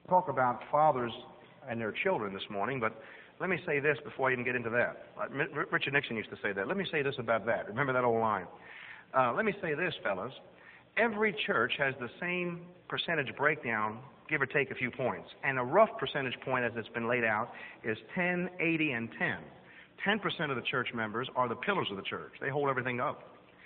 talk about fathers and their children this morning, but let me say this before I even get into that. Richard Nixon used to say that. Let me say this about that. Remember that old line. Let me say this, fellas. Every church has the same percentage breakdown, give or take a few points. And a rough percentage point, as it's been laid out, is 10, 80, and 10. 10% of the church members are the pillars of the church. They hold everything up.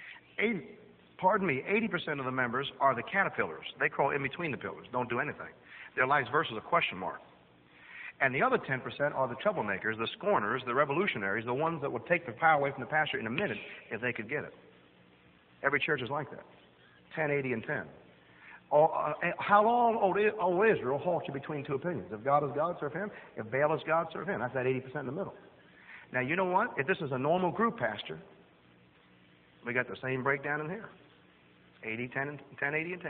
80% of the members are the caterpillars. They crawl in between the pillars, don't do anything. Their life's verse is a question mark. And the other 10% are the troublemakers, the scorners, the revolutionaries, the ones that would take the power away from the pastor in a minute if they could get it. Every church is like that. 10, 80, and 10. How long, old Israel, halts you between two opinions? If God is God, serve him. If Baal is God, serve him. That's that 80% in the middle. Now, you know what? If this is a normal group, Pastor, we got the same breakdown in here. 80, 10, 80, and 10.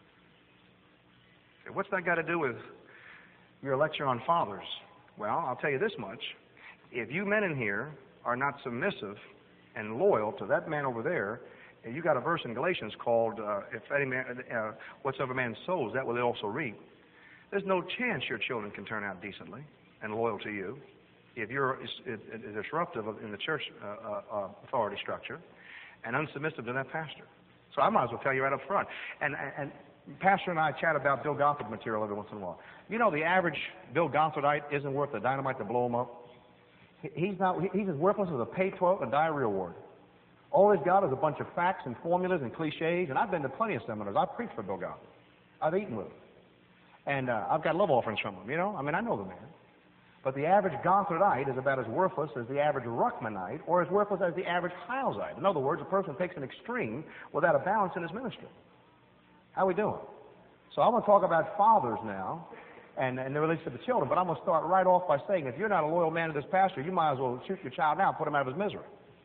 So what's that got to do with your lecture on fathers? Well, I'll tell you this much. If you men in here are not submissive and loyal to that man over there, and you got a verse in Galatians called, if any man, whatsoever man sows, that will he also reap. There's no chance your children can turn out decently and loyal to you if you're disruptive in the church authority structure and unsubmissive to that pastor. So I might as well tell you right up front. And Pastor and I chat about Bill Gothard material every once in a while. You know, the average Bill Gothardite isn't worth the dynamite to blow him up. He's as worthless as a pay-12 and diarrhea ward. All he's got is a bunch of facts and formulas and cliches, and I've been to plenty of seminars. I've preached for Bill Gothard. I've eaten with him. And I've got love offerings from him, you know? I mean, I know the man. But the average Gothardite is about as worthless as the average Ruckmanite or as worthless as the average Heilsite. In other words, a person takes an extreme without a balance in his ministry. How are we doing? So I'm going to talk about fathers now and the relationship to the children, but I'm going to start right off by saying if you're not a loyal man to this pastor, you might as well shoot your child now and put him out of his misery.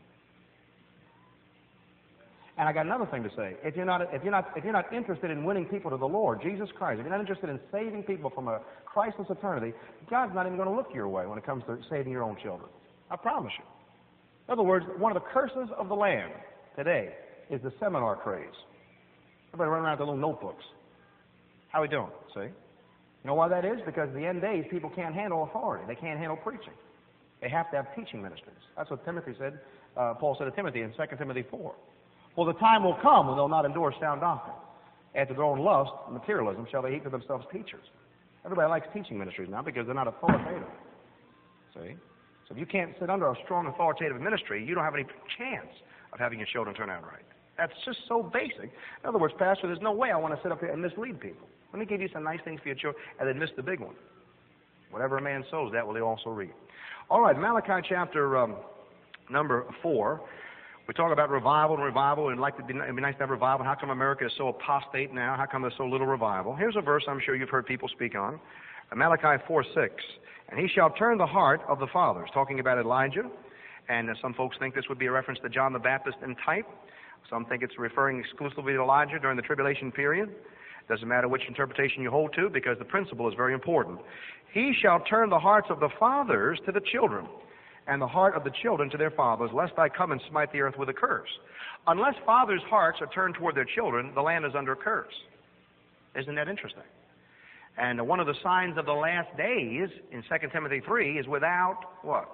And I got another thing to say. If you're not interested in winning people to the Lord, Jesus Christ, if you're not interested in saving people from a Christless eternity, God's not even going to look your way when it comes to saving your own children. I promise you. In other words, one of the curses of the land today is the seminar craze. Everybody running around with their little notebooks. How are we doing? See? You know why that is? Because in the end days, people can't handle authority. They can't handle preaching. They have to have teaching ministries. That's what Timothy said. Paul said to Timothy in 2 Timothy 4. Well, the time will come when they'll not endure sound doctrine. After their own lust, materialism, shall they heap to themselves teachers. Everybody likes teaching ministries now because they're not authoritative. See? So if you can't sit under a strong authoritative ministry, you don't have any chance of having your children turn out right. That's just so basic. In other words, Pastor, there's no way I want to sit up here and mislead people. Let me give you some nice things for your children and then miss the big one. Whatever a man sows, that will he also reap. All right, Malachi chapter number 4. We talk about revival, and it'd be nice to have revival. How come America is so apostate now? How come there's so little revival? Here's a verse I'm sure you've heard people speak on. Malachi 4:6. And he shall turn the heart of the fathers, talking about Elijah. And some folks think this would be a reference to John the Baptist in type. Some think it's referring exclusively to Elijah during the tribulation period. Doesn't matter which interpretation you hold to, because the principle is very important. He shall turn the hearts of the fathers to the children, and the heart of the children to their fathers, lest I come and smite the earth with a curse. Unless fathers' hearts are turned toward their children, the land is under a curse. Isn't that interesting? And one of the signs of the last days in 2 Timothy 3 is without what?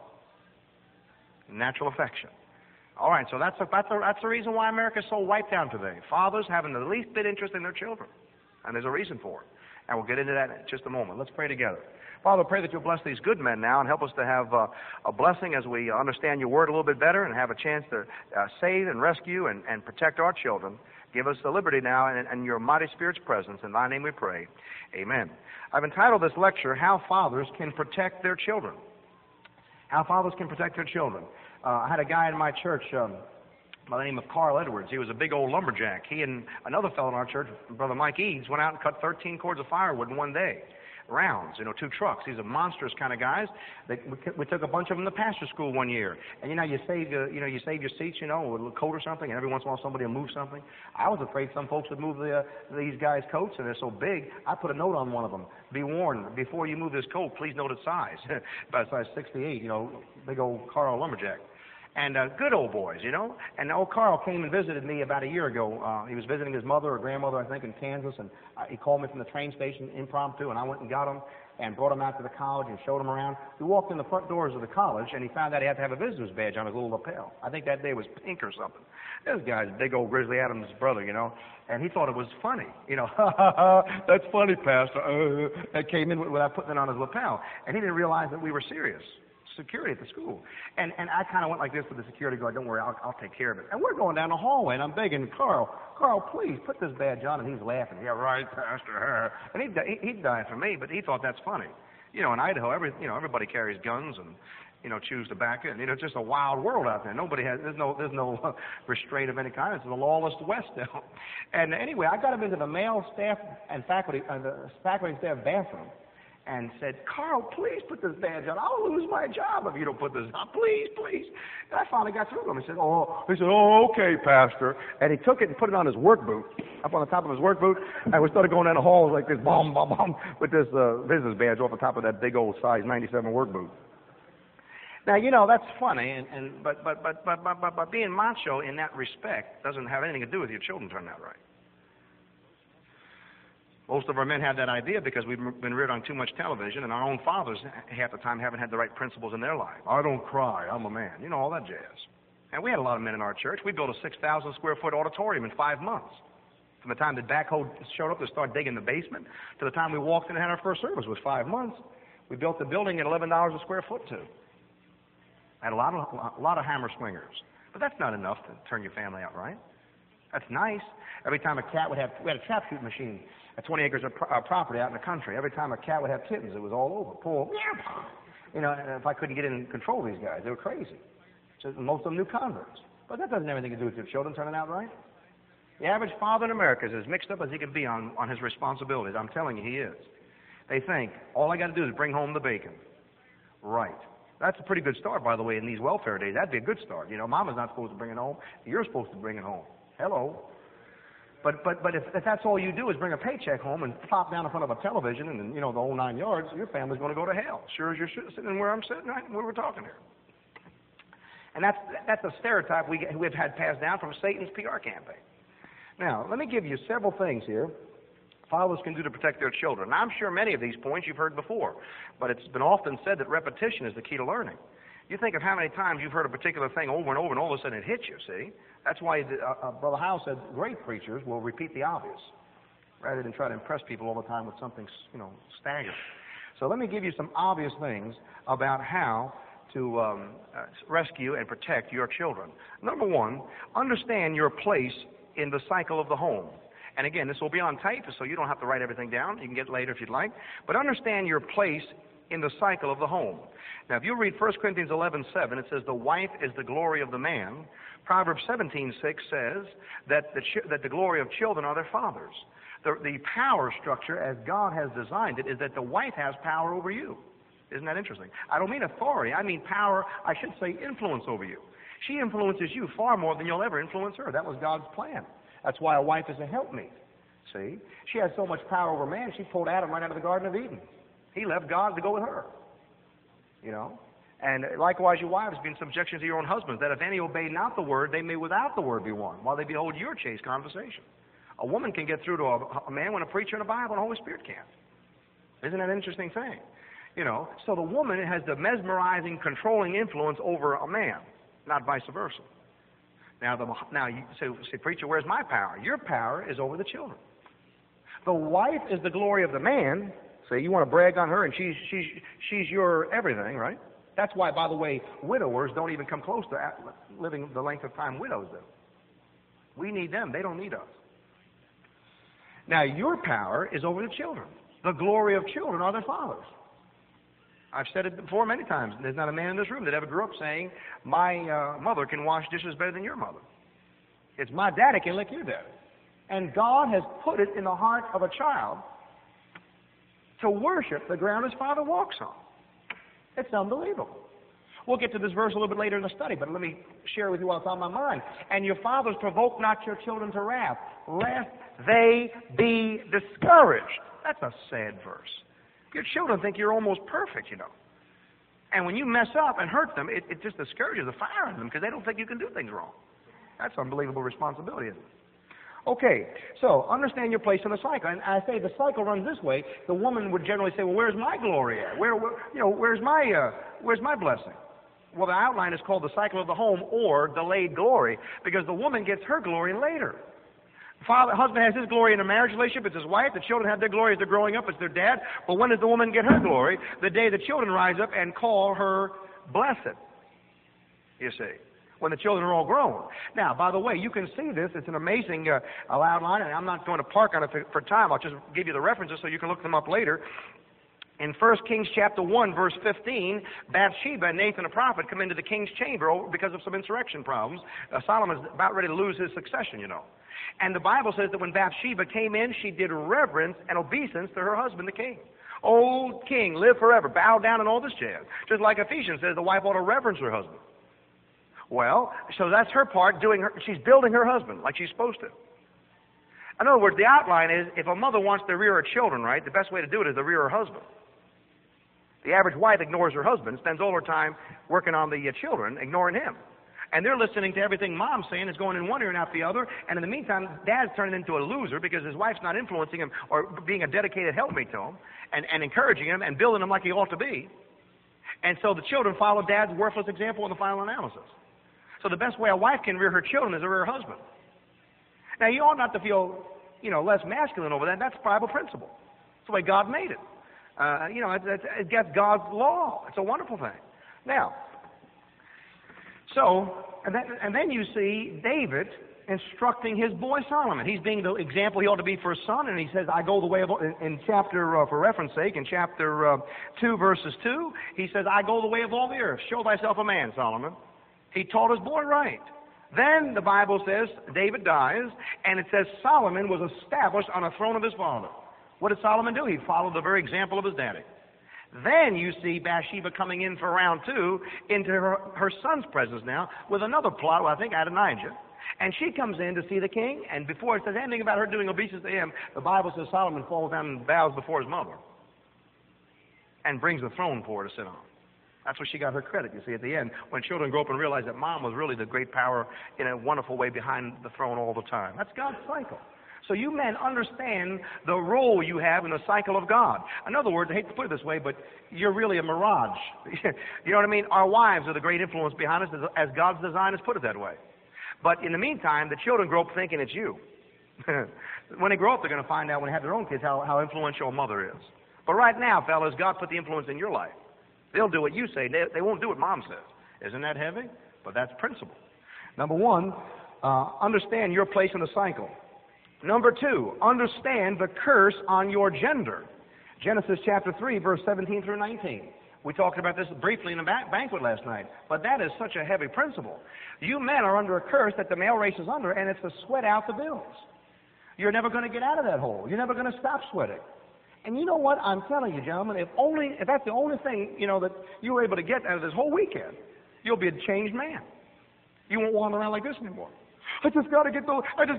Natural affection. All right, so that's the reason why America is so wiped out today. Fathers having the least bit interest in their children. And there's a reason for it. And we'll get into that in just a moment. Let's pray together. Father, pray that you'll bless these good men now and help us to have a blessing as we understand your word a little bit better and have a chance to save and rescue and protect our children. Give us the liberty now and your mighty Spirit's presence. In thy name we pray. Amen. I've entitled this lecture, How Fathers Can Protect Their Children. How fathers can protect their children. I had a guy in my church by the name of Carl Edwards. He was a big old lumberjack. He and another fellow in our church, Brother Mike Eads, went out and cut 13 cords of firewood in one day. Rounds, 2 trucks. These are monstrous kind of guys. We took a bunch of them to pastor school one year, and you save your seats, with a little coat or something, and every once in a while somebody will move something. I was afraid some folks would move these guys' coats, and they're so big. I put a note on one of them: be warned, before you move this coat, please note its size. About size 68, big old Carl lumberjack. And good old boys, you know. And old Carl came and visited me about a year ago. He was visiting his mother or grandmother, I think, in Kansas, and he called me from the train station impromptu, and I went and got him and brought him out to the college and showed him around. We walked in the front doors of the college, and he found out he had to have a visitor's badge on his little lapel. I think that day was pink or something. This guy's big old Grizzly Adams' brother, you know, and he thought it was funny. You know, that's funny, Pastor. That came in without putting it on his lapel. And he didn't realize that we were serious. Security at the school. And I kind of went like this with the security guard, don't worry, I'll take care of it. And we're going down the hallway, and I'm begging Carl, please, put this badge on. And he's laughing. Yeah, right, Pastor. And he'd die for me, but he thought that's funny. You know, in Idaho, everybody carries guns and, you know, chews tobacco. And, you know, it's just a wild world out there. There's no restraint of any kind. It's the lawless West now. And anyway, I got him into the male staff and faculty and staff bathroom, and said, Carl, please put this badge on. I'll lose my job if you don't put this on. Please, please. And I finally got through to him. He said, okay, Pastor. And he took it and put it on his work boot, up on the top of his work boot. And we started going down the halls like this, boom, boom, boom, with this business badge off the top of that big old size 97 work boot. Now, you know, that's funny, but being macho in that respect doesn't have anything to do with your children turning out right. Most of our men have that idea because we've been reared on too much television, and our own fathers half the time haven't had the right principles in their life. I don't cry, I'm a man. You know, all that jazz. And we had a lot of men in our church. We built a 6,000 square foot auditorium in 5 months. From the time the backhoe showed up to start digging the basement to the time we walked in and had our first service was 5 months. We built the building at $11 a square foot too. Had a lot of hammer swingers. But that's not enough to turn your family out right. That's nice. Every time a cat we had a trap shoot machine at 20 acres of property out in the country. Every time a cat would have kittens, it was all over. Pull, you know, and if I couldn't get in and control these guys, they were crazy. So most of them new converts. But that doesn't have anything to do with your children turning out right. The average father in America is as mixed up as he can be on his responsibilities. I'm telling you, he is. They think, all I got to do is bring home the bacon. Right. That's a pretty good start, by the way, in these welfare days. That'd be a good start. You know, Mama's not supposed to bring it home. You're supposed to bring it home. Hello. But if that's all you do is bring a paycheck home and plop down in front of a television and, you know, the whole 9 yards, your family's going to go to hell. Sure as you're sitting where I'm sitting, right, where we're talking here. And that's a stereotype we've had passed down from Satan's PR campaign. Now, let me give you several things here fathers can do to protect their children. Now, I'm sure many of these points you've heard before, but it's been often said that repetition is the key to learning. You think of how many times you've heard a particular thing over and over, and all of a sudden it hits you, see? That's why Brother Howell said great preachers will repeat the obvious rather than try to impress people all the time with something, you know, staggering. So let me give you some obvious things about how to rescue and protect your children. Number one, understand your place in the cycle of the home. And again, this will be on tape, so you don't have to write everything down. You can get it later if you'd like. But understand your place in the cycle of the home. Now, if you read 1 Corinthians 11:7, it says, the wife is the glory of the man. Proverbs 17:6 says that the glory of children are their fathers. The power structure, as God has designed it, is that the wife has power over you. Isn't that interesting? I don't mean authority. I mean power, I should say influence over you. She influences you far more than you'll ever influence her. That was God's plan. That's why a wife is a helpmeet. See? She has so much power over man, she pulled Adam right out of the Garden of Eden. He left God to go with her. You know? And likewise, your wives, be in subjection to your own husbands, that if any obey not the word, they may without the word be won, while they behold your chaste conversation. A woman can get through to a man when a preacher and a Bible and the Holy Spirit can't. Isn't that an interesting thing? You know, so the woman has the mesmerizing, controlling influence over a man, not vice versa. Now you say, preacher, where's my power? Your power is over the children. The wife is the glory of the man. Say you want to brag on her, and she's your everything, right? That's why, by the way, widowers don't even come close to living the length of time widows do. We need them. They don't need us. Now, your power is over the children. The glory of children are their fathers. I've said it before many times. There's not a man in this room that ever grew up saying, my mother can wash dishes better than your mother. It's my daddy can lick your daddy. And God has put it in the heart of a child to worship the ground his father walks on. It's unbelievable. We'll get to this verse a little bit later in the study, but let me share with you what's on my mind. And your fathers provoke not your children to wrath, lest they be discouraged. That's a sad verse. Your children think you're almost perfect, you know. And when you mess up and hurt them, it just discourages the fire in them because they don't think you can do things wrong. That's unbelievable responsibility, isn't it? Okay, so understand your place in the cycle. And I say the cycle runs this way. The woman would generally say, well, where's my glory at? Where's my blessing? Well, the outline is called the cycle of the home or delayed glory because the woman gets her glory later. Husband has his glory in a marriage relationship. It's his wife. The children have their glory as they're growing up. It's their dad. But when does the woman get her glory? The day the children rise up and call her blessed. You see, when the children are all grown. Now, by the way, you can see this. It's an amazing outline, and I'm not going to park on it for time. I'll just give you the references so you can look them up later. In 1 Kings chapter 1, verse 15, Bathsheba and Nathan the prophet come into the king's chamber because of some insurrection problems. Solomon's about ready to lose his succession, you know. And the Bible says that when Bathsheba came in, she did reverence and obeisance to her husband, the king. O king, live forever. Bow down and all this jazz. Just like Ephesians says, the wife ought to reverence her husband. Well, so that's her part, she's building her husband like she's supposed to. In other words, the outline is, if a mother wants to rear her children right, the best way to do it is to rear her husband. The average wife ignores her husband, spends all her time working on the children, ignoring him. And they're listening to everything mom's saying, is going in one ear and out the other, and in the meantime, dad's turning into a loser because his wife's not influencing him or being a dedicated helpmate to him and encouraging him and building him like he ought to be. And so the children follow dad's worthless example in the final analysis. So the best way a wife can rear her children is to rear her husband. Now, you ought not to feel, less masculine over that. That's Bible principle. It's the way God made it. It's God's law. It's a wonderful thing. Now, and then you see David instructing his boy Solomon. He's being the example he ought to be for his son, and he says, I go the way of, in chapter, for reference sake, in chapter 2, verses 2, he says, I go the way of all the earth. Show thyself a man, Solomon. He taught his boy right. Then the Bible says David dies, and it says Solomon was established on the throne of his father. What did Solomon do? He followed the very example of his daddy. Then you see Bathsheba coming in for round 2 into her son's presence now with another plot, I think Adonijah. And she comes in to see the king, and before it says anything about her doing obeisance to him, the Bible says Solomon falls down and bows before his mother and brings the throne for her to sit on. That's where she got her credit, you see, at the end, when children grow up and realize that mom was really the great power in a wonderful way behind the throne all the time. That's God's cycle. So you men understand the role you have in the cycle of God. In other words, I hate to put it this way, but you're really a mirage. You know what I mean? Our wives are the great influence behind us, as God's design has put it that way. But in the meantime, the children grow up thinking it's you. When they grow up, they're going to find out when they have their own kids how influential a mother is. But right now, fellas, God put the influence in your life. They'll do what you say. They won't do what mom says. Isn't that heavy? But that's principle. Number 1, understand your place in the cycle. Number 2, understand the curse on your gender. Genesis chapter 3, verse 17 through 19. We talked about this briefly in a banquet last night, but that is such a heavy principle. You men are under a curse that the male race is under, and it's to sweat out the bills. You're never going to get out of that hole. You're never going to stop sweating. And you know what? I'm telling you, gentlemen, if that's the only thing, that you were able to get out of this whole weekend, you'll be a changed man. You won't wander around like this anymore. I just got to get,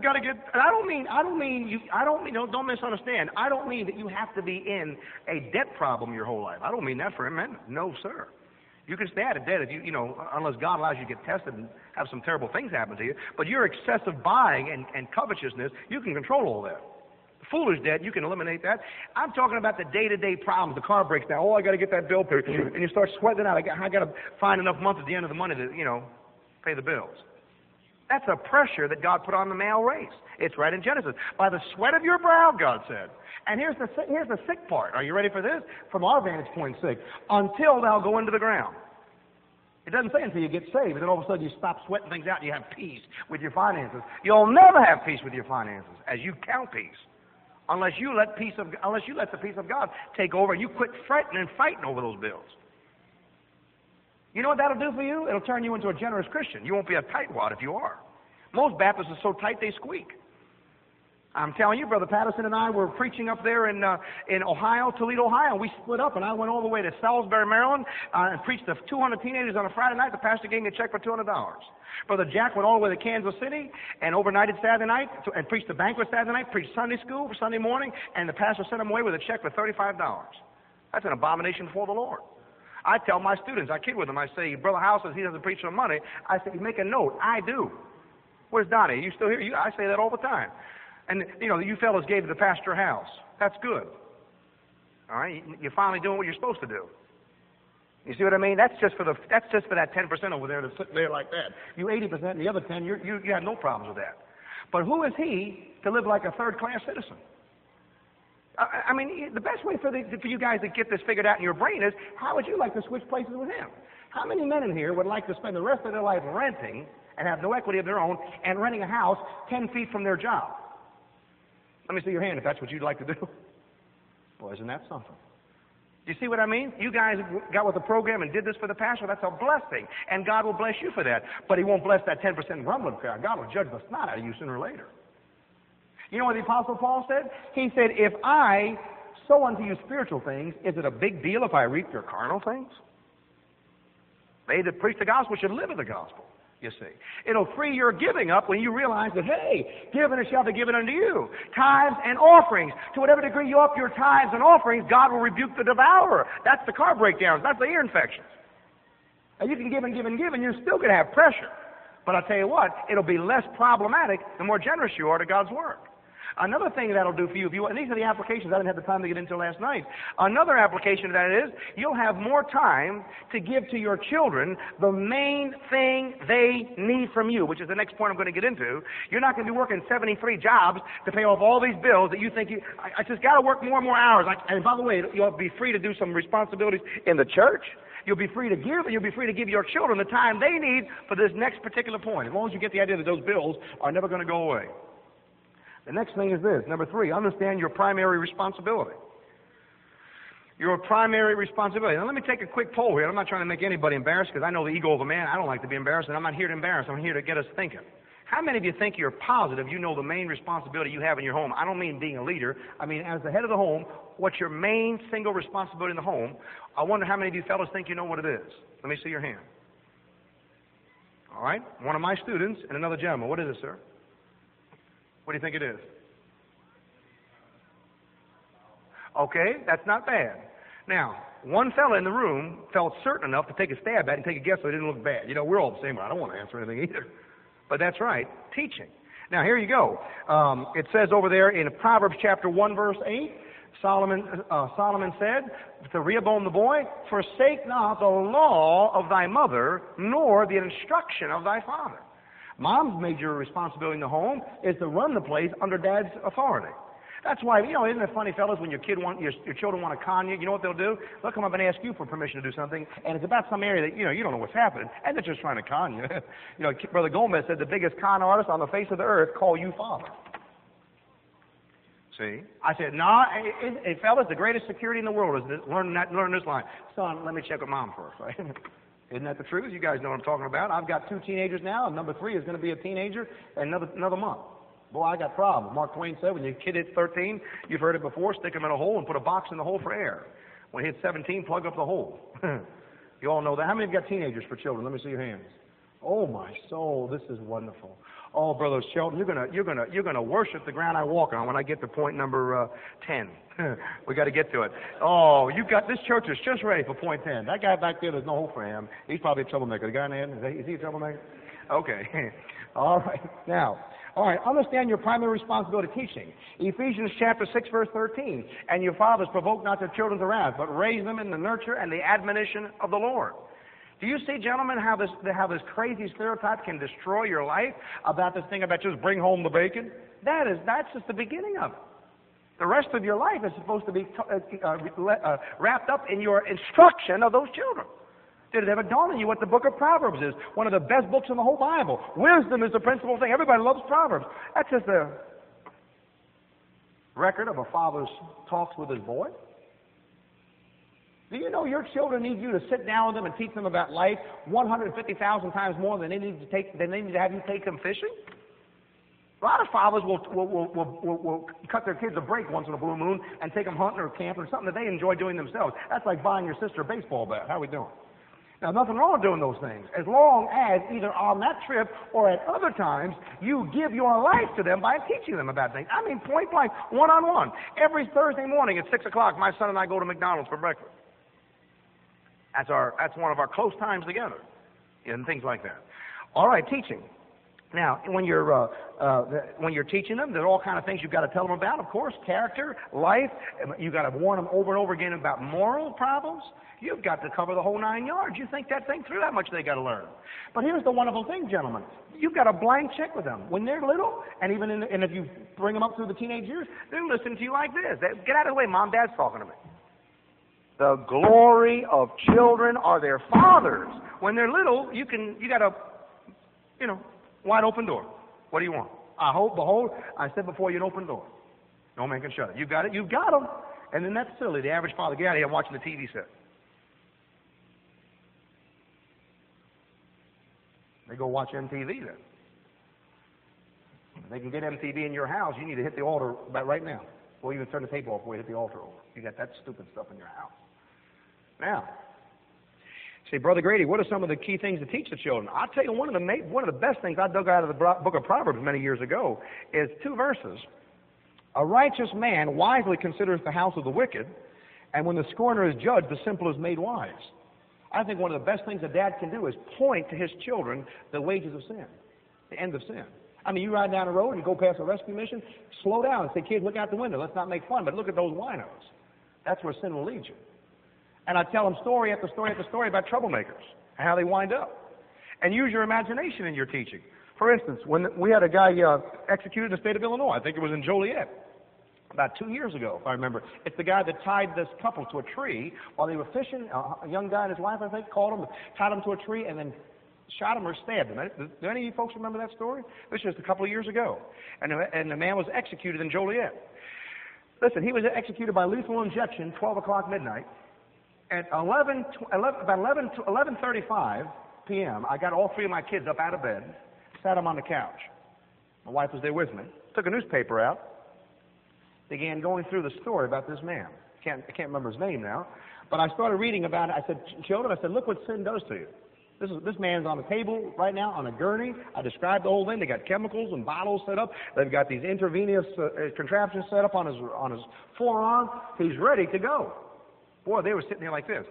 don't misunderstand. I don't mean that you have to be in a debt problem your whole life. I don't mean that for a minute. No, sir. You can stay out of debt if unless God allows you to get tested and have some terrible things happen to you. But your excessive buying and covetousness, you can control all that. Foolish debt, you can eliminate that. I'm talking about the day-to-day problems. The car breaks down. Oh, I got to get that bill paid. And you start sweating it out. I got to find enough months at the end of the month to, pay the bills. That's a pressure that God put on the male race. It's right in Genesis. By the sweat of your brow, God said. And here's the sick part. Are you ready for this? From our vantage point, sick. Until thou go into the ground. It doesn't say until you get saved, and then all of a sudden you stop sweating things out and you have peace with your finances. You'll never have peace with your finances as you count peace. Unless you let the peace of God take over and you quit fretting and fighting over those bills. You know what that'll do for you? It'll turn you into a generous Christian. You won't be a tightwad if you are. Most Baptists are so tight they squeak. I'm telling you, Brother Patterson and I were preaching up there in Ohio, Toledo, Ohio. We split up, and I went all the way to Salisbury, Maryland, and preached to 200 teenagers on a Friday night. The pastor gave me a check for $200. Brother Jack went all the way to Kansas City and overnighted Saturday night and preached the banquet Saturday night, preached Sunday school for Sunday morning, and the pastor sent him away with a check for $35. That's an abomination before the Lord. I tell my students, I kid with them, I say, Brother House says he doesn't preach on Monday. I say, make a note. I do. Where's Donnie? You still here? I say that all the time. And, you fellas gave the pastor a house. That's good. All right? You're finally doing what you're supposed to do. You see what I mean? That's just for that 10% over there that's sitting there like that. You 80% and the other 10, you have no problems with that. But who is he to live like a third-class citizen? I mean, the best way for you guys to get this figured out in your brain is, how would you like to switch places with him? How many men in here would like to spend the rest of their life renting and have no equity of their own and renting a house 10 feet from their job? Let me see your hand if that's what you'd like to do. Boy, isn't that something? You see what I mean? You guys got with the program and did this for the pastor. That's a blessing. And God will bless you for that. But he won't bless that 10% grumbling crowd. God will judge the snot out of you sooner or later. You know what the Apostle Paul said? He said, if I sow unto you spiritual things, is it a big deal if I reap your carnal things? They that preach the gospel should live in the gospel, you see. It'll free your giving up when you realize that, hey, given it shall be given unto you. Tithes and offerings. To whatever degree you up your tithes and offerings, God will rebuke the devourer. That's the car breakdowns. That's the ear infections. And you can give and give and give, and you're still going to have pressure. But I'll tell you what, it'll be less problematic the more generous you are to God's work. Another thing that'll do for you, and these are the applications I didn't have the time to get into last night. Another application of that is you'll have more time to give to your children the main thing they need from you, which is the next point I'm going to get into. You're not going to be working 73 jobs to pay off all these bills that you think I just got to work more and more hours. And by the way, you'll be free to do some responsibilities in the church. You'll be free to give, and you'll be free to give your children the time they need for this next particular point, as long as you get the idea that those bills are never going to go away. The next thing is this. Number 3, understand your primary responsibility. Your primary responsibility. Now, let me take a quick poll here. I'm not trying to make anybody embarrassed because I know the ego of a man. I don't like to be embarrassed, and I'm not here to embarrass. I'm here to get us thinking. How many of you think you're positive you know the main responsibility you have in your home? I don't mean being a leader. I mean, as the head of the home, what's your main single responsibility in the home? I wonder how many of you fellows think you know what it is. Let me see your hand. All right? One of my students and another gentleman. What is it, sir? What do you think it is? Okay, that's not bad. Now, one fella in the room felt certain enough to take a stab at it and take a guess so it didn't look bad. We're all the same. I don't want to answer anything either. But that's right, teaching. Now, here you go. It says over there in Proverbs chapter 1, verse 8, Solomon said to Rehoboam the boy, forsake not the law of thy mother, nor the instruction of thy father. Mom's major responsibility in the home is to run the place under Dad's authority. That's why, isn't it funny, fellas, when your children want to con you, you know what they'll do? They'll come up and ask you for permission to do something, and it's about some area that, you don't know what's happening, and they're just trying to con you. Brother Gomez said the biggest con artist on the face of the earth call you father. See? I said, no, fellas, the greatest security in the world is learn this line. Son, let me check with Mom first, right? Isn't that the truth? You guys know what I'm talking about. I've got 2 teenagers now, and number 3 is going to be a teenager in another month. Boy, I got problems. Mark Twain said when your kid hits 13, you've heard it before, stick him in a hole and put a box in the hole for air. When he hits 17, plug up the hole. You all know that. How many of you got teenagers for children? Let me see your hands. Oh, my soul, this is wonderful. Oh, Brother Shelton, you're gonna worship the ground I walk on when I get to point number 10. We got to get to it. Oh, this church is just ready for point 10. That guy back there, there's no hope for him. He's probably a troublemaker. The guy in the end, is he a troublemaker? Okay. All right. Now, understand your primary responsibility teaching. Ephesians chapter 6, verse 13. And your fathers provoke not their children to wrath, but raise them in the nurture and the admonition of the Lord. Do you see, gentlemen, how this crazy stereotype can destroy your life about this thing about just bring home the bacon? That's just the beginning of it. The rest of your life is supposed to be wrapped up in your instruction of those children. Did it ever dawn on you what the book of Proverbs is? One of the best books in the whole Bible. Wisdom is the principal thing. Everybody loves Proverbs. That's just a record of a father's talks with his boy. Do you know your children need you to sit down with them and teach them about life 150,000 times more than they need to have you take them fishing? A lot of fathers will cut their kids a break once in a blue moon and take them hunting or camping or something that they enjoy doing themselves. That's like buying your sister a baseball bat. How are we doing? Now, nothing wrong with doing those things, as long as either on that trip or at other times you give your life to them by teaching them about things. I mean, point blank, one-on-one. Every Thursday morning at 6 o'clock, my son and I go to McDonald's for breakfast. That's one of our close times together, and things like that. All right, teaching. Now, when you're teaching them, there are all kind of things you've got to tell them about. Of course, character, life. You've got to warn them over and over again about moral problems. You've got to cover the whole 9 yards. You think that thing through, that much they got to learn. But here's the wonderful thing, gentlemen. You've got a blank check with them when they're little, and and if you bring them up through the teenage years, they're listening to you like this. Get out of the way, Mom, Dad's talking to me. The glory of children are their fathers. When they're little, you got a, wide open door. What do you want? Behold, I set before you an open door. No man can shut it. You got it? You've got them. And then that's silly. The average father, get out of here, I'm watching the TV set. They go watch MTV then. If they can get MTV in your house, you need to hit the altar about right now. Or even turn the tape off before you hit the altar over. You got that stupid stuff in your house. Now, say, Brother Grady, what are some of the key things to teach the children? I'll tell you, one of the best things I dug out of the book of Proverbs many years ago is 2 verses. A righteous man wisely considers the house of the wicked, and when the scorner is judged, the simple is made wise. I think one of the best things a dad can do is point to his children the wages of sin, the end of sin. I mean, you ride down the road and you go past a rescue mission, slow down and say, kids, look out the window. Let's not make fun, but look at those winos. That's where sin will lead you. And I tell them story after story after story about troublemakers and how they wind up. And use your imagination in your teaching. For instance, when we had a guy executed in the state of Illinois, I think it was in Joliet, about 2 years ago, if I remember. It's the guy that tied this couple to a tree while they were fishing. A young guy and his wife, I think, called him, tied him to a tree, and then shot him or stabbed him. Do any of you folks remember that story? This was just a couple of years ago. And the man was executed in Joliet. Listen, he was executed by lethal injection, 12 o'clock midnight. At 11:35 p.m., I got all 3 of my kids up out of bed, sat them on the couch. My wife was there with me. Took a newspaper out, began going through the story about this man. I can't remember his name now, but I started reading about it. I said, children, look what sin does to you. This man's on the table right now on a gurney. I described the whole thing. They got chemicals and bottles set up. They've got these intravenous contraptions set up on his forearm. He's ready to go. Boy, they were sitting there like this.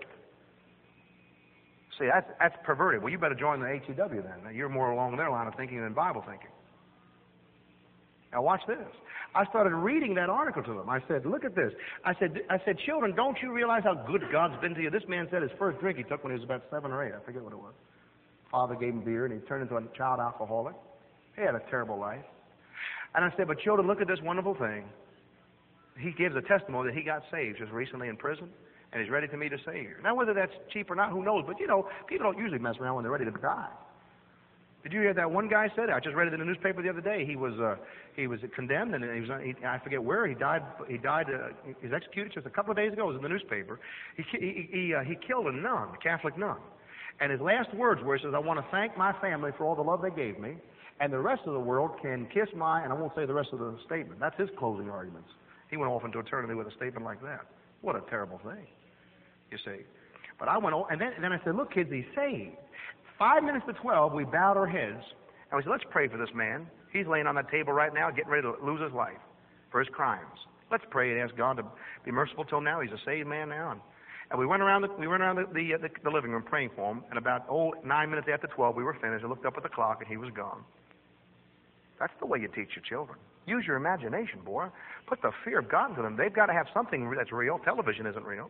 See, that's perverted. Well, you better join the HEW then. You're more along their line of thinking than Bible thinking. Now watch this. I started reading that article to them. I said, look at this. I said, children, don't you realize how good God's been to you? This man said his first drink he took when he was about 7 or 8. I forget what it was. Father gave him beer, and he turned into a child alcoholic. He had a terrible life. And I said, but children, look at this wonderful thing. He gives a testimony that he got saved just recently in prison, and he's ready to meet a Savior. Now, whether that's cheap or not, who knows? But, people don't usually mess around when they're ready to die. Did you hear that one guy said? I just read it in the newspaper the other day. He was condemned, and I forget where he died. He was executed just a couple of days ago. It was in the newspaper. He killed a nun, a Catholic nun, and his last words were, he says, "I want to thank my family for all the love they gave me, and the rest of the world can kiss my," and I won't say the rest of the statement. That's his closing arguments. He went off into eternity with a statement like that. What a terrible thing, you see. But I went on, and then I said, "Look, kids, he's saved." 5 minutes to 12, we bowed our heads, and we said, let's pray for this man. He's laying on that table right now, getting ready to lose his life for his crimes. Let's pray and ask God to be merciful till now. He's a saved man now. And we went around the living room praying for him, and about 9 minutes after 12, we were finished. I looked up at the clock, and he was gone. That's the way you teach your children. Use your imagination, boy. Put the fear of God into them. They've got to have something that's real. Television isn't real.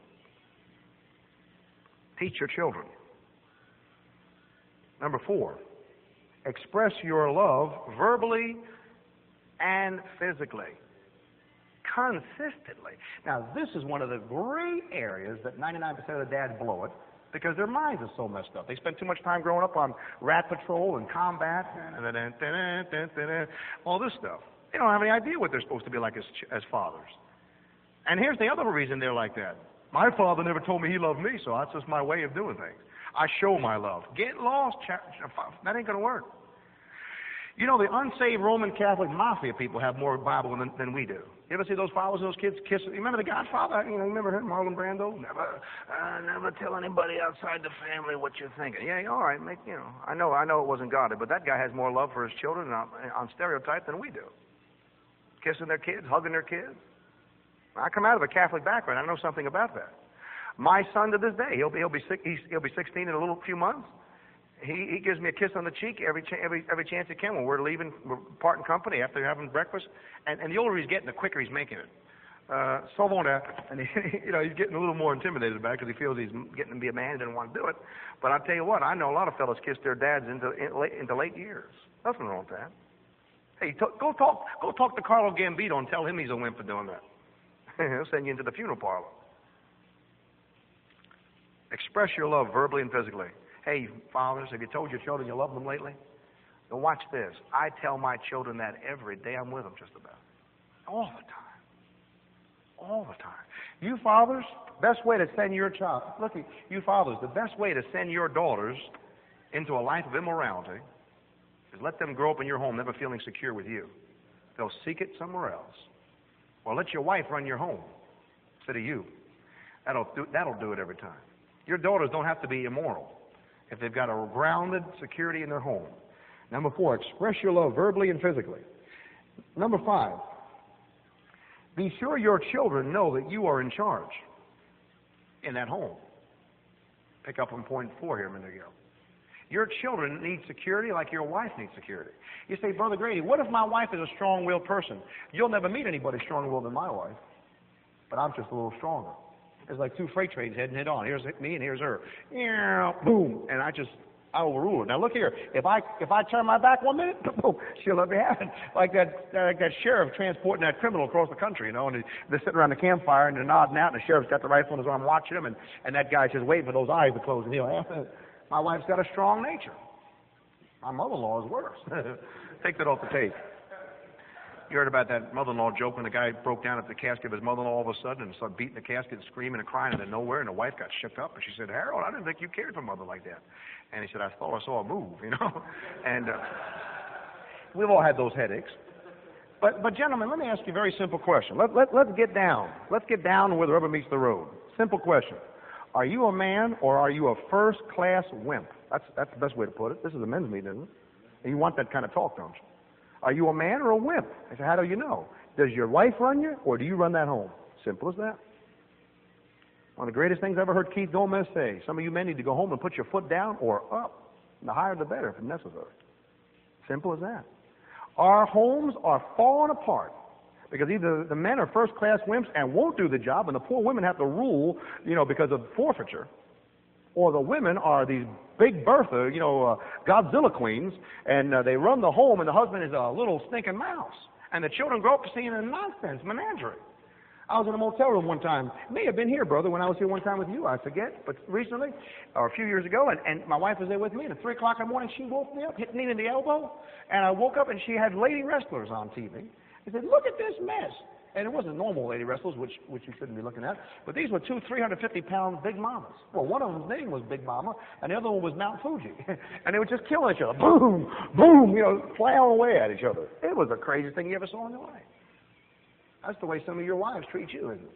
Teach your children. Number 4, express your love verbally and physically, consistently. Now, this is one of the great areas that 99% of the dads blow it because their minds are so messed up. They spend too much time growing up on rat patrol and combat and all this stuff. They don't have any idea what they're supposed to be like as fathers. And here's the other reason they're like that. My father never told me he loved me, so that's just my way of doing things. I show my love. Get lost. That ain't going to work. You know, the unsaved Roman Catholic mafia people have more Bible than we do. You ever see those fathers and those kids kiss? You remember the Godfather? You remember him, Marlon Brando? Never tell anybody outside the family what you're thinking. Yeah, all right. I know it wasn't godly, but that guy has more love for his children on stereotype than we do. Kissing their kids, hugging their kids. I come out of a Catholic background. I know something about that. My son to this day, he'll be 16 in a few months. He gives me a kiss on the cheek every chance he can when we're leaving, we're parting company after having breakfast. And the older he's getting, the quicker he's making it. So won't that. And he's getting a little more intimidated about it because he feels he's getting to be a man. He doesn't want to do it. But I'll tell you what, I know a lot of fellas kiss their dads into late years. Nothing wrong with that. Hey, go talk to Carlo Gambino and tell him he's a wimp for doing that. He'll send you into the funeral parlor. Express your love verbally and physically. Hey, fathers, have you told your children you love them lately? Now watch this. I tell my children that every day I'm with them just about. All the time. All the time. You fathers, best way to send your child, look, you fathers, the best way to send your daughters into a life of immorality is let them grow up in your home never feeling secure with you. They'll seek it somewhere else. Or let your wife run your home instead of you. That'll do it every time. Your daughters don't have to be immoral if they've got a grounded security in their home. Number 4, express your love verbally and physically. Number 5, be sure your children know that you are in charge in that home. Pick up on point 4 here a minute ago. Your children need security like your wife needs security. You say, Brother Grady, what if my wife is a strong-willed person? You'll never meet anybody stronger-willed than my wife, but I'm just a little stronger. It's like two freight trains heading head on. Here's me and here's her. Boom, and I overrule it. Now look here. If I turn my back 1 minute, boom, she'll let me have it. Like that sheriff transporting that criminal across the country, and they're sitting around the campfire and they're nodding out, and the sheriff's got the rifle in his arm watching him, and that guy's just waiting for those eyes to close, and he'll have it. My wife's got a strong nature. My mother-in-law is worse. Take that off the tape. You heard about that mother-in-law joke when the guy broke down at the casket of his mother-in-law all of a sudden and started beating the casket and screaming and crying out of nowhere, and the wife got shook up, and she said, Harold, I didn't think you cared for mother like that. And he said, I thought I saw a move, And we've all had those headaches. But gentlemen, let me ask you a very simple question. Let's get down. Let's get down where the rubber meets the road. Simple question. Are you a man or are you a first-class wimp? That's the best way to put it. This is a men's meeting, isn't it? And you want that kind of talk, don't you? Are you a man or a wimp? I said, how do you know? Does your wife run you, or do you run that home? Simple as that. One of the greatest things I ever heard Keith Gomez say, some of you men need to go home and put your foot down or up. And the higher the better if necessary. Simple as that. Our homes are falling apart because either the men are first-class wimps and won't do the job, and the poor women have to rule, because of forfeiture, or the women are these Big Bertha, Godzilla queens, and they run the home, and the husband is a little stinking mouse. And the children grow up seeing a nonsense menagerie. I was in a motel room one time. It may have been here, brother, when I was here one time with you. I forget, but recently, or a few years ago, and my wife was there with me, and at 3 o'clock in the morning, she woke me up, hit me in the elbow, and I woke up, and she had lady wrestlers on TV. I said, look at this mess. And it wasn't normal lady wrestlers, which you shouldn't be looking at, but these were 2 350-pound big mamas. Well, one of them's name was Big Mama, and the other one was Mount Fuji. And they were just killing each other. Boom, boom, plowing away at each other. It was the craziest thing you ever saw in your life. That's the way some of your wives treat you, isn't it?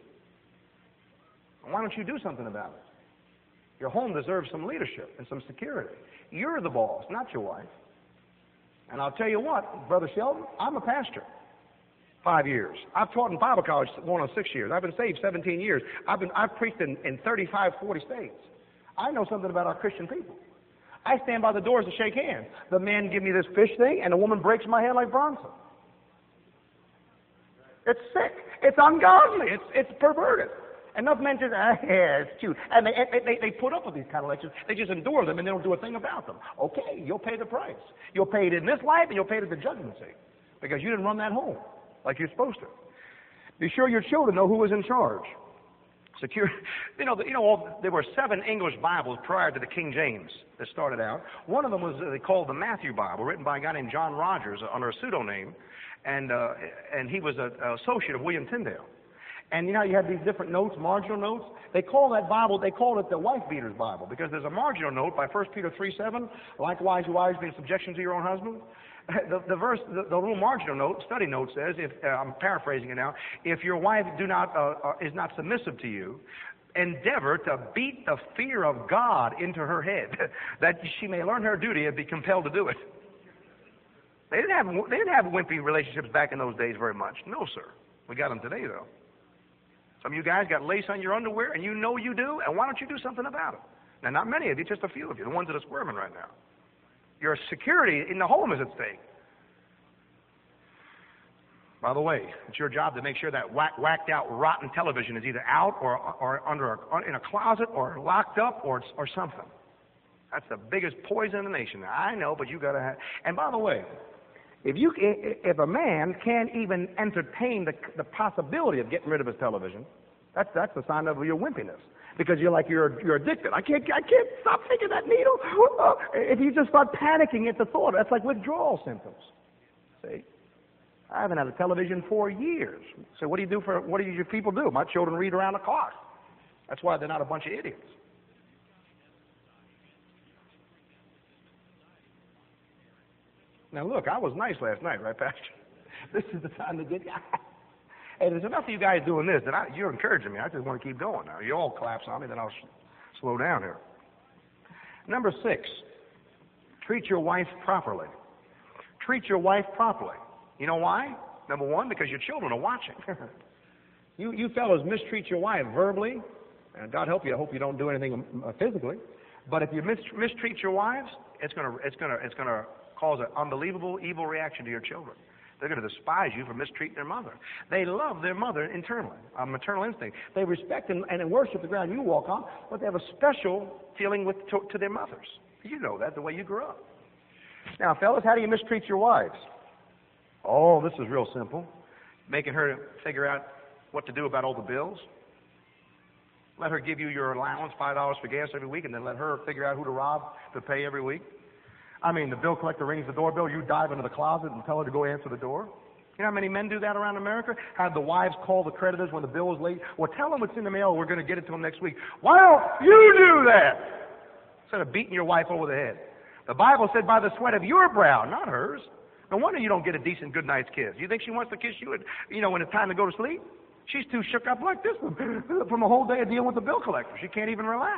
And why don't you do something about it? Your home deserves some leadership and some security. You're the boss, not your wife. And I'll tell you what, Brother Sheldon, I'm a pastor. 5 years. I've taught in Bible college going on 6 years. I've been saved 17 years. I've preached in 35, 40 states. I know something about our Christian people. I stand by the doors to shake hands. The men give me this fish thing, and the woman breaks my hand like Bronson. It's sick. It's ungodly. It's perverted. Enough men just, yeah, it's cute. And they put up with these kind of lectures. They just endure them, and they don't do a thing about them. Okay, you'll pay the price. You'll pay it in this life, and you'll pay it at the judgment seat because you didn't run that home like you're supposed to. Be sure your children know who is in charge. Secure. There were 7 English Bibles prior to the King James that started out. One of them was they called the Matthew Bible, written by a guy named John Rogers under a pseudonym, and he was an associate of William Tyndale. And you had these different notes, marginal notes. They call that Bible, they call it the wife beater's Bible, because there's a marginal note by 1 Peter 3:7. Likewise, your wives be in subjection to your own husband. The verse, the little marginal note, study note says, I'm paraphrasing it now, if your wife is not submissive to you, endeavor to beat the fear of God into her head, that she may learn her duty and be compelled to do it. They didn't have wimpy relationships back in those days very much. No, sir. We got them today, though. Some of you guys got lace on your underwear, and you know you do, and why don't you do something about it? Now, not many of you, just a few of you, the ones that are squirming right now. Your security in the home is at stake. By the way, it's your job to make sure that whacked out, rotten television is either out or in a closet or locked up or something. That's the biggest poison in the nation. I know, but you got to have. And by the way, if a man can't even entertain the possibility of getting rid of his television, that's a sign of your wimpiness. Because you're addicted. I can't stop taking that needle. If you just start panicking at the thought, that's like withdrawal symptoms. See? I haven't had a television for years. So what do your people do? My children read around the clock. That's why they're not a bunch of idiots. Now look, I was nice last night, right, Pastor? This is the time to get. Hey, there's enough of you guys doing this that you're encouraging me. I just want to keep going now. You all collapse on me, then I'll slow down here. Number 6, treat your wife properly. Treat your wife properly. You know why? Number 1, because your children are watching. You fellows mistreat your wife verbally, and God help you. I hope you don't do anything physically. But if you mistreat your wives, it's gonna cause an unbelievable evil reaction to your children. They're going to despise you for mistreating their mother. They love their mother internally, a maternal instinct. They respect and worship the ground you walk on, but they have a special feeling to their mothers. You know that the way you grew up. Now, fellas, how do you mistreat your wives? Oh, this is real simple. Making her figure out what to do about all the bills. Let her give you your allowance, $5 for gas every week, and then let her figure out who to rob to pay every week. I mean, the bill collector rings the doorbell, you dive into the closet and tell her to go answer the door. You know how many men do that around America? Have the wives call the creditors when the bill is late? Well, tell them it's in the mail, we're going to get it to them next week. Why don't you do that? Instead of beating your wife over the head. The Bible said by the sweat of your brow, not hers. No wonder you don't get a decent good night's kiss. You think she wants to kiss you when it's time to go to sleep? She's too shook up like this from a whole day of dealing with the bill collector. She can't even relax.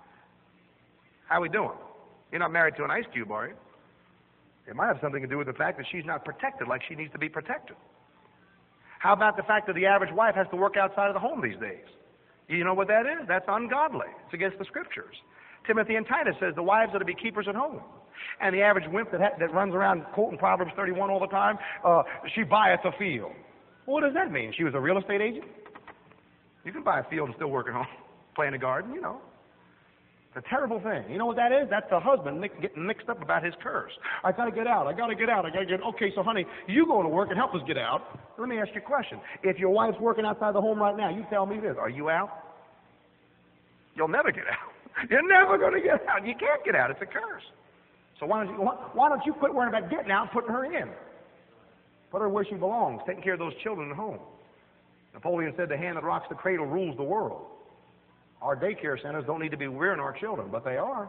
How we doing? You're not married to an ice cube, are you? It might have something to do with the fact that she's not protected like she needs to be protected. How about the fact that the average wife has to work outside of the home these days? You know what that is? That's ungodly. It's against the Scriptures. Timothy and Titus says the wives are to be keepers at home. And the average wimp that runs around quoting Proverbs 31 all the time, she buyeth a field. Well, what does that mean? She was a real estate agent? You can buy a field and still work at home, plant a garden, you know. It's a terrible thing. You know what that is? That's the husband getting mixed up about his curse. I got to get out. Okay, so honey, you go to work and help us get out. Let me ask you a question. If your wife's working outside the home right now, you tell me this. Are you out? You'll never get out. You're never going to get out. You can't get out. It's a curse. So why don't you quit worrying about getting out and putting her in? Put her where she belongs, taking care of those children at home. Napoleon said the hand that rocks the cradle rules the world. Our daycare centers don't need to be rearing our children, but they are.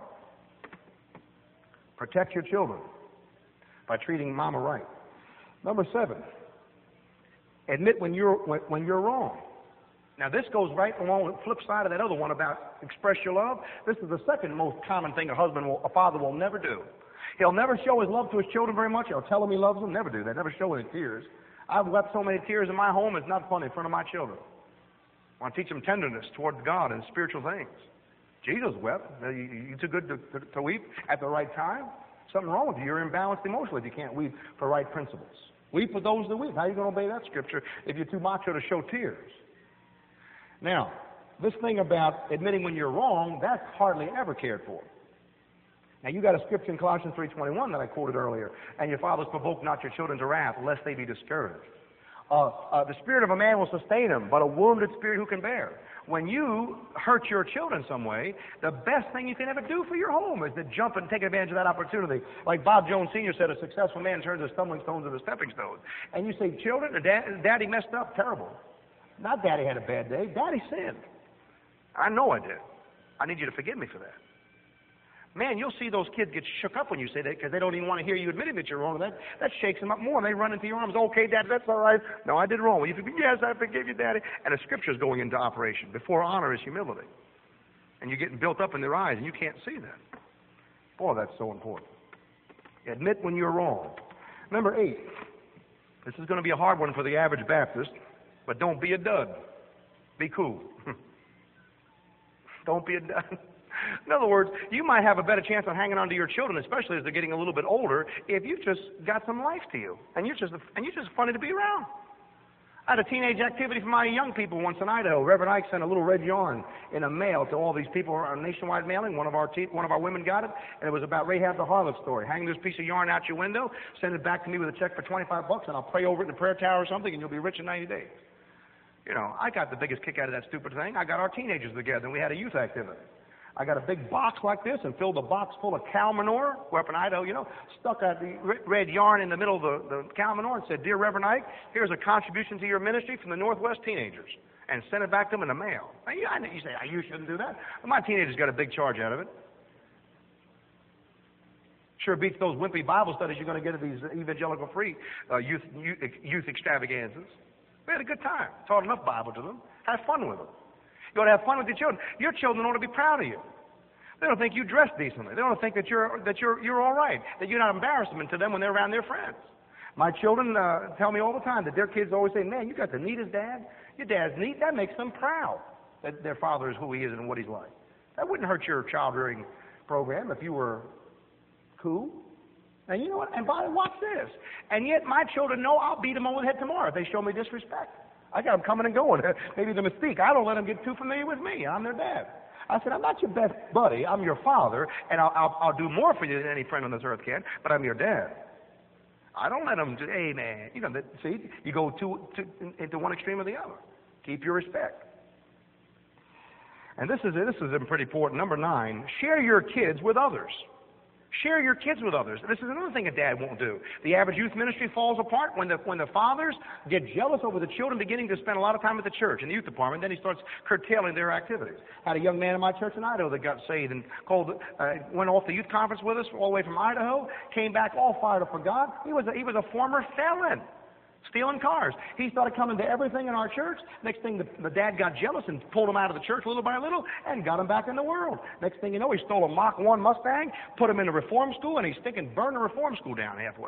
Protect your children by treating mama right. Number 7, admit when you're wrong. Now this goes right along with the flip side of that other one about express your love. This is the second most common thing a father will never do. He'll never show his love to his children very much. He'll tell them he loves them. Never do that. Never show any tears. I've wept so many tears in my home, it's not funny in front of my children. I want to teach them tenderness toward God and spiritual things. Jesus wept. You too good to weep at the right time? Something wrong with you. You're imbalanced emotionally if you can't weep for right principles. Weep for those that weep. How are you going to obey that scripture if you're too macho to show tears? Now, this thing about admitting when you're wrong, that's hardly ever cared for. Now, you got a scripture in Colossians 3:21 that I quoted earlier. And your fathers provoke not your children to wrath, lest they be discouraged. The spirit of a man will sustain him, but a wounded spirit who can bear. When you hurt your children some way, the best thing you can ever do for your home is to jump and take advantage of that opportunity. Like Bob Jones Sr. said, a successful man turns his stumbling stones into stepping stones. And you say, children, daddy messed up, terrible. Not daddy had a bad day, daddy sinned. I know I did. I need you to forgive me for that. Man, you'll see those kids get shook up when you say that because they don't even want to hear you admitting that you're wrong. That shakes them up more, and they run into your arms. Okay, Dad, that's all right. No, I did wrong. Well, you forgive? Yes, I forgive you, Daddy. And the Scripture's going into operation. Before honor is humility. And you're getting built up in their eyes, and you can't see that. Boy, that's so important. Admit when you're wrong. Number 8. This is going to be a hard one for the average Baptist, but don't be a dud. Be cool. Don't be a dud. In other words, you might have a better chance of hanging on to your children, especially as they're getting a little bit older, if you just got some life to you, and you're just funny to be around. I had a teenage activity for my young people once in Idaho. Reverend Ike sent a little red yarn in a mail to all these people on a nationwide mailing. One of our women got it, and it was about Rahab the harlot story. Hang this piece of yarn out your window, send it back to me with a check for $25, and I'll pray over it in the prayer tower or something, and you'll be rich in 90 days. You know, I got the biggest kick out of that stupid thing. I got our teenagers together, and we had a youth activity. I got a big box like this and filled the box full of cow manure. We're up in Idaho, you know, stuck the red yarn in the middle of the cow manure and said, "Dear Reverend Ike, here's a contribution to your ministry from the Northwest teenagers," and sent it back to them in the mail. Now, you say, you shouldn't do that. But my teenagers got a big charge out of it. Sure beats those wimpy Bible studies you're going to get at these evangelical free youth extravaganzas. We had a good time. Taught enough Bible to them. Had fun with them. You ought to have fun with your children. Your children ought to be proud of you. They don't think you dress decently. They don't think that you're all right, that you're not embarrassment to them when they're around their friends. My children tell me all the time that their kids always say, "Man, you got the neatest dad. Your dad's neat." That makes them proud that their father is who he is and what he's like. That wouldn't hurt your child rearing program if you were cool. And you know what? And watch this. And yet my children know I'll beat them over the head tomorrow if they show me disrespect. I got them coming and going. Maybe the mystique. I don't let them get too familiar with me. I'm their dad. I said, "I'm not your best buddy. I'm your father, and I'll do more for you than any friend on this earth can, but I'm your dad." I don't let them, "Hey, man." You know, see, you go into one extreme or the other. Keep your respect. And this is pretty important. Number 9, share your kids with others. Share your kids with others. This is another thing a dad won't do. The average youth ministry falls apart when the fathers get jealous over the children beginning to spend a lot of time at the church in the youth department. Then he starts curtailing their activities. I had a young man in my church in Idaho that got saved and went off the youth conference with us all the way from Idaho. Came back all fired up for God. He was a former felon, stealing cars. He started coming to everything in our church. Next thing, the dad got jealous and pulled him out of the church little by little and got him back in the world. Next thing you know, he stole a Mach 1 Mustang, put him in a reform school, and he's burned the reform school down halfway.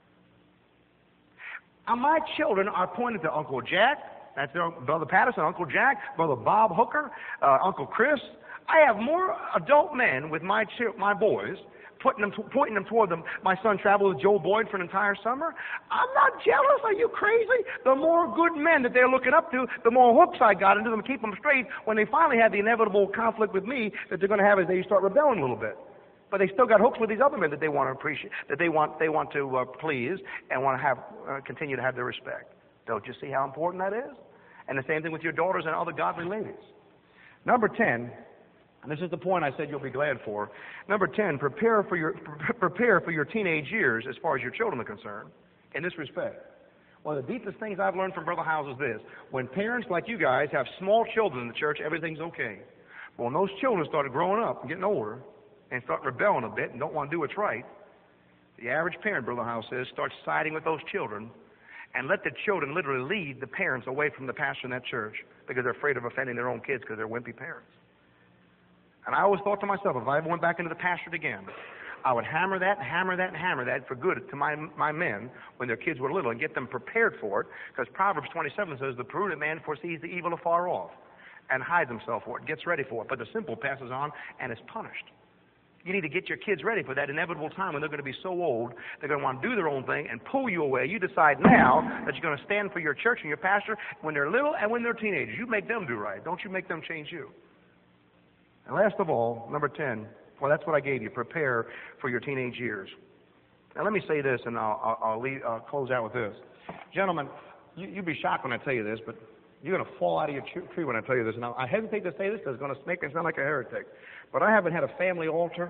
My children are pointed to Uncle Jack, that's Brother Patterson, Uncle Jack, Brother Bob Hooker, Uncle Chris. I have more adult men with my boys, pointing them toward them. My son traveled with Joe Boyd for an entire summer. I'm not jealous. Are you crazy? The more good men that they're looking up to, the more hooks I got into them to keep them straight when they finally had the inevitable conflict with me that they're going to have as they start rebelling a little bit. But they still got hooks with these other men that they want to appreciate, that they want to please and want to have continue to have their respect. Don't you see how important that is? And the same thing with your daughters and other godly ladies. Number 10. And this is the point I said you'll be glad for. Number 10, prepare for your teenage years as far as your children are concerned in this respect. One of the deepest things I've learned from Brother Howes is this. When parents like you guys have small children in the church, everything's okay. But when those children started growing up and getting older and start rebelling a bit and don't want to do what's right, the average parent, Brother Howes says, starts siding with those children and let the children literally lead the parents away from the pastor in that church because they're afraid of offending their own kids because they're wimpy parents. And I always thought to myself, if I ever went back into the pastorate again, I would hammer that for good to my men when their kids were little and get them prepared for it, because Proverbs 27 says, "The prudent man foresees the evil afar off and hides himself for it, gets ready for it, but the simple passes on and is punished." You need to get your kids ready for that inevitable time when they're going to be so old, they're going to want to do their own thing and pull you away. You decide now that you're going to stand for your church and your pastor when they're little and when they're teenagers. You make them do right. Don't you make them change you. And last of all, number 10, well, that's what I gave you. Prepare for your teenage years. Now, let me say this, and I'll close out with this. Gentlemen, you'll be shocked when I tell you this, but you're going to fall out of your tree when I tell you this. Now, I hesitate to say this because it's going to make me sound like a heretic, but I haven't had a family altar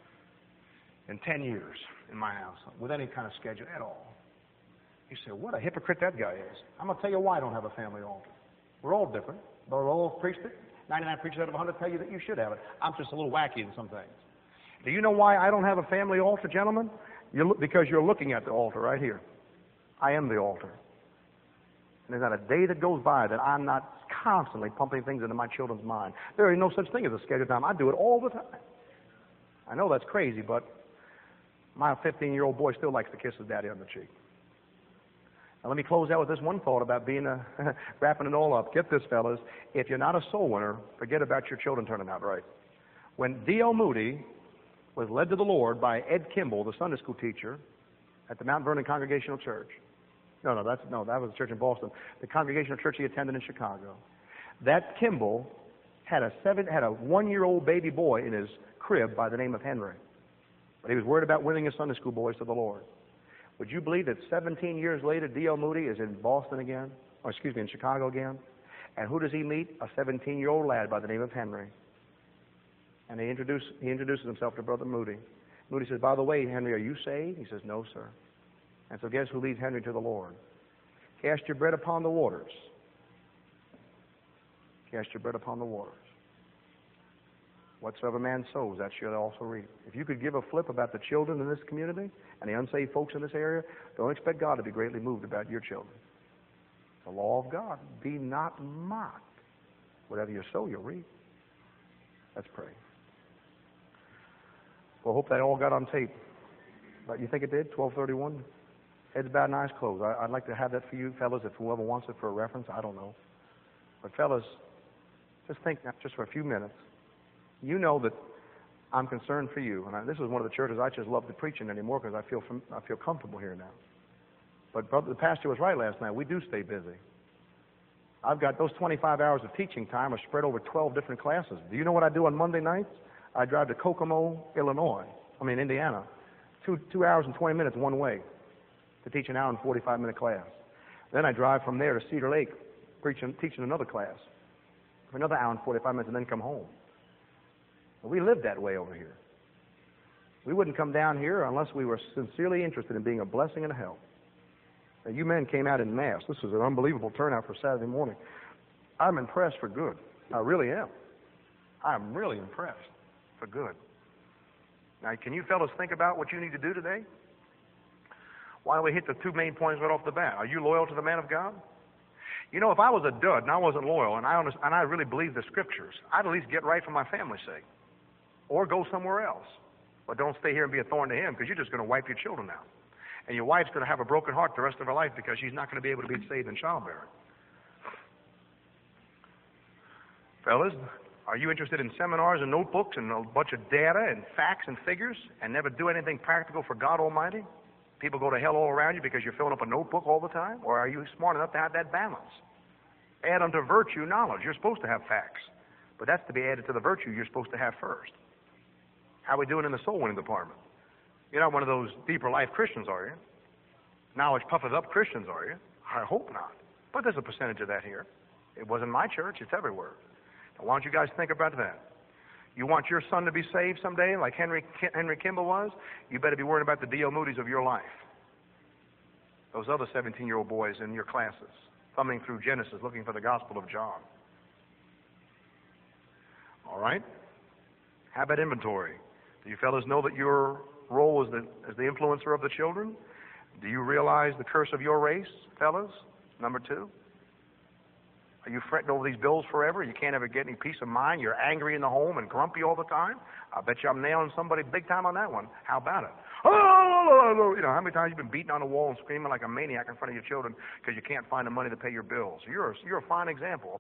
in 10 years in my house with any kind of schedule at all. You say, what a hypocrite that guy is. I'm going to tell you why I don't have a family altar. We're all different. We're all preached it. 99 preachers out of 100 tell you that you should have it. I'm just a little wacky in some things. Do you know why I don't have a family altar, gentlemen? Because you're looking at the altar right here. I am the altar. And there's not a day that goes by that I'm not constantly pumping things into my children's mind. There is no such thing as a scheduled time. I do it all the time. I know that's crazy, but my 15-year-old boy still likes to kiss his daddy on the cheek. Now, let me close out with this one thought about being wrapping it all up. Get this, fellas. If you're not a soul winner, forget about your children turning out right. When D.L. Moody was led to the Lord by Ed Kimball, the Sunday school teacher, at the Mount Vernon Congregational Church. That was a church in Boston. The Congregational Church he attended in Chicago. That Kimball had a 1-year-old baby boy in his crib by the name of Henry. But he was worried about winning his Sunday school boys to the Lord. Would you believe that 17 years later, D.L. Moody is in Boston again? In Chicago again? And who does he meet? A 17-year-old lad by the name of Henry. And he introduces himself to Brother Moody. Moody says, by the way, Henry, are you saved? He says, no, sir. And so guess who leads Henry to the Lord? Cast your bread upon the waters. Cast your bread upon the waters. Whatsoever man sows, that shall also reap. If you could give a flip about the children in this community and the unsaved folks in this area, don't expect God to be greatly moved about your children. The law of God. Be not mocked. Whatever you sow, you'll reap. Let's pray. Well, I hope that all got on tape. But you think it did? 12:31? Heads bowed and eyes closed. I'd like to have that for you, fellas, if whoever wants it for a reference. I don't know. But fellas, just think now, just for a few minutes. You know that I'm concerned for you. And this is one of the churches I just love to preach in anymore because I feel comfortable here now. But the pastor was right last night. We do stay busy. I've got those 25 hours of teaching time are spread over 12 different classes. Do you know what I do on Monday nights? I drive to Kokomo, Indiana, 2 hours and 20 minutes one way to teach an hour and 45-minute class. Then I drive from there to Cedar Lake, teaching another class for another hour and 45 minutes, and then come home. We live that way over here. We wouldn't come down here unless we were sincerely interested in being a blessing and a help. Now, you men came out in mass. This was an unbelievable turnout for Saturday morning. I'm impressed for good. I really am. I'm really impressed for good. Now, can you fellas think about what you need to do today? Why don't we hit the two main points right off the bat? Are you loyal to the man of God? You know, if I was a dud and I wasn't loyal and I really believed the Scriptures, I'd at least get right for my family's sake. Or go somewhere else. But don't stay here and be a thorn to him because you're just going to wipe your children out. And your wife's going to have a broken heart the rest of her life because she's not going to be able to be saved in childbearing. Fellas, are you interested in seminars and notebooks and a bunch of data and facts and figures and never do anything practical for God Almighty? People go to hell all around you because you're filling up a notebook all the time? Or are you smart enough to have that balance? Add unto virtue knowledge. You're supposed to have facts. But that's to be added to the virtue you're supposed to have first. How are we doing in the soul winning department? You're not one of those deeper life Christians, are you? Knowledge puffeth up Christians, are you? I hope not. But there's a percentage of that here. It wasn't my church. It's everywhere. Now, why don't you guys think about that? You want your son to be saved someday like Henry Kimball was? You better be worried about the D.L. Moody's of your life. Those other 17-year-old boys in your classes, thumbing through Genesis looking for the Gospel of John. All right? How about inventory? Do you fellas know that your role as the influencer of the children? Do you realize the curse of your race, fellas? Number 2. Are you fretting over these bills forever? You can't ever get any peace of mind. You're angry in the home and grumpy all the time. I bet you I'm nailing somebody big time on that one. How about it? Oh, you know, how many times you've been beating on the wall and screaming like a maniac in front of your children because you can't find the money to pay your bills? You're a fine example.